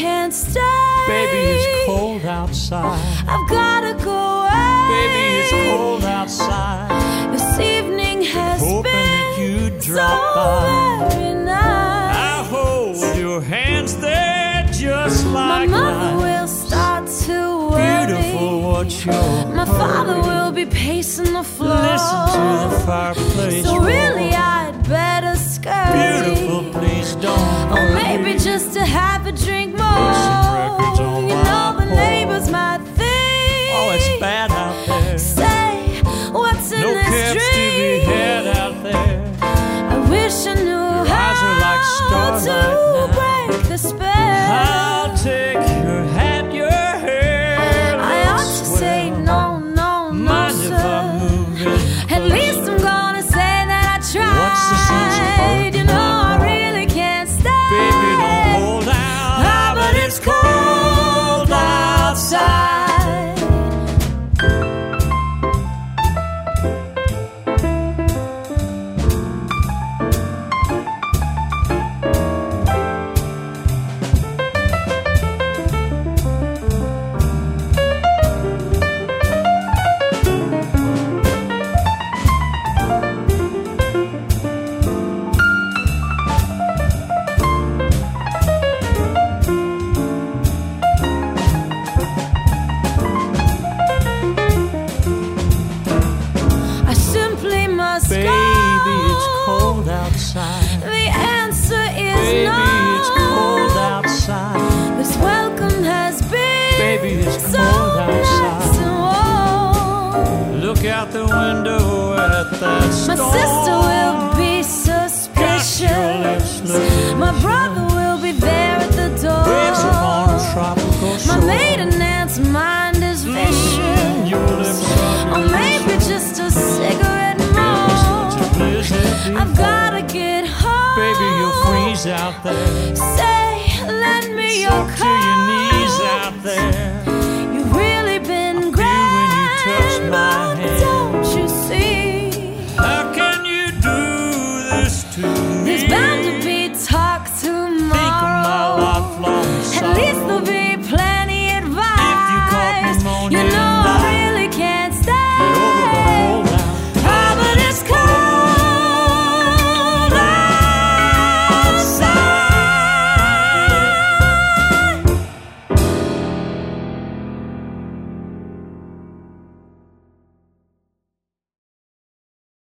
can't stay. Baby, it's cold outside. I've gotta go away. Baby, it's cold outside. This evening has Hoping been that you'd so drop by. very nice. I hold your hands, they're just My like mother mine. will start to worry. Beautiful, what's your My father hurry? will be pacing the floor. Listen to the fireplace So roar. really I'd better scurry. Beautiful, please don't Or hurry. maybe just to have a drink Put some more. records on You while know I the pour. neighbors might think. Oh, it's bad out there. Say, what's in No this cabs to be dream? had out there. I wish I knew Your how eyes are like starlight to now. break the spell. I'll take your hat, your hair. I ought to say no, no, no, Mind if sir. I'm moving? At least I'm gonna say that I tried. What's the sense of hurting You know my I pride? really can't stay. Baby, don't hold out. Ah, but it's cold outside. I simply must Baby, go. it's cold outside. The answer is Baby, no. it's cold outside. This welcome has been Baby, it's so cold outside. nice and warm. Look out the window at that My storm. sister will be Gosh, your lips suspicious. look My brother will be there at the waves upon a door. tropical My shore. maiden aunt's mind is vicious. Your lips are Or maybe just a cigarette more. delicious. I've gotta get home. Baby, you'll freeze out there.